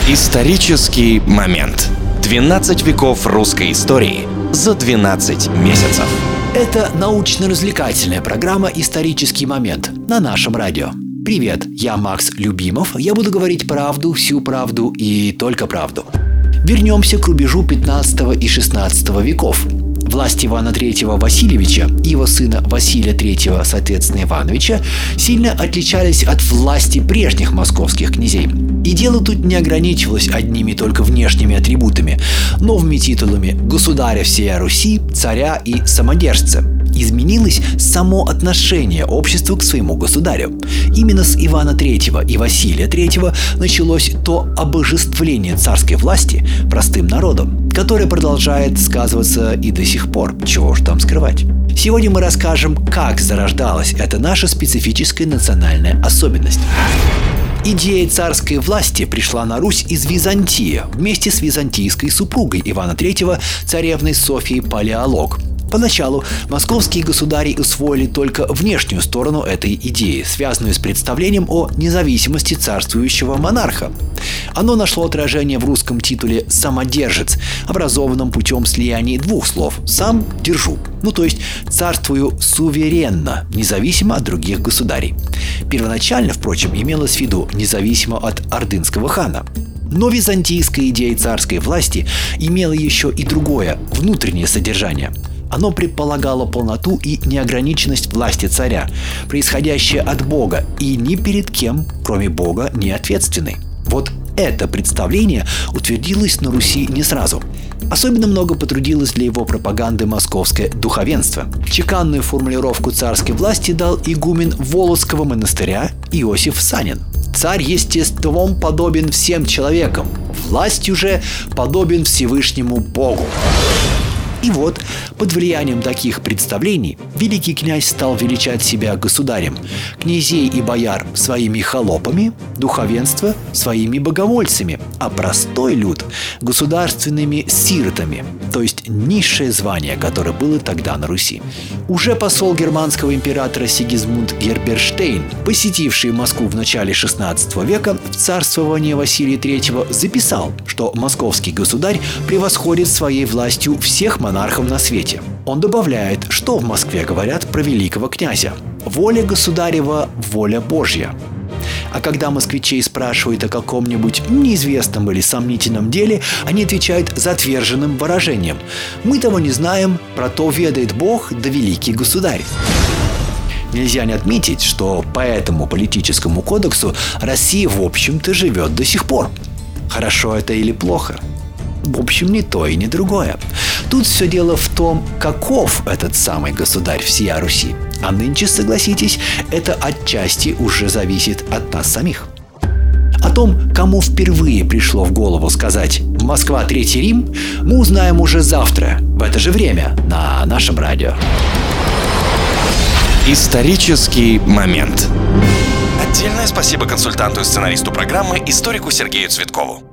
Исторический момент. 12 веков русской истории за 12 месяцев. Это научно-развлекательная программа «Исторический момент» на нашем радио. Привет, я Макс Любимов. Я буду говорить правду, всю правду и только правду. Вернемся к рубежу 15 и 16 веков. Власть Ивана III Васильевича и его сына Василия III, соответственно, Ивановича, сильно отличались от власти прежних московских князей. И дело тут не ограничивалось одними только внешними атрибутами, новыми титулами государя всея Руси, царя и самодержца. Изменилось само отношение общества к своему государю. Именно с Ивана III и Василия III началось то обожествление царской власти простым народом, которое продолжает сказываться и до сих пор, чего уж там скрывать. Сегодня мы расскажем, как зарождалась эта наша специфическая национальная особенность. Идея царской власти пришла на Русь из Византии вместе с византийской супругой Ивана III, царевной Софией Палеолог. Поначалу московские государи усвоили только внешнюю сторону этой идеи, связанную с представлением о независимости царствующего монарха. Оно нашло отражение в русском титуле «самодержец», образованном путем слияния двух слов «сам держу», то есть царствую суверенно, независимо от других государей. Первоначально, впрочем, имелось в виду независимо от ордынского хана. Но византийская идея царской власти имела еще и другое, внутреннее содержание. Оно предполагало полноту и неограниченность власти царя, происходящее от Бога, и ни перед кем, кроме Бога, не ответственный. Вот это представление утвердилось на Руси не сразу. Особенно много потрудилось для его пропаганды московское духовенство. Чеканную формулировку царской власти дал игумен Володского монастыря Иосиф Санин. «Царь естеством подобен всем человекам, властью же подобен Всевышнему Богу». И вот, под влиянием таких представлений, великий князь стал величать себя государем, князей и бояр своими холопами, духовенство своими богомольцами, а простой люд государственными сиротами, то есть низшее звание, которое было тогда на Руси. Уже посол германского императора Сигизмунд Герберштейн, посетивший Москву в начале XVI века в царствование Василия III, записал, что московский государь превосходит своей властью всех монархов на свете. Он добавляет, что в Москве говорят про великого князя: «Воля государева – воля Божья». А когда москвичей спрашивают о каком-нибудь неизвестном или сомнительном деле, они отвечают затверженным выражением: «Мы того не знаем, про то ведает Бог да великий государь». Нельзя не отметить, что по этому политическому кодексу Россия, в общем-то, живет до сих пор. Хорошо это или плохо? В общем, ни то и ни другое. Тут все дело в том, каков этот самый государь всея Руси. А нынче, согласитесь, это отчасти уже зависит от нас самих. О том, кому впервые пришло в голову сказать «Москва, Третий Рим», мы узнаем уже завтра, в это же время, на нашем радио. Исторический момент. Отдельное спасибо консультанту и сценаристу программы, историку Сергею Цветкову.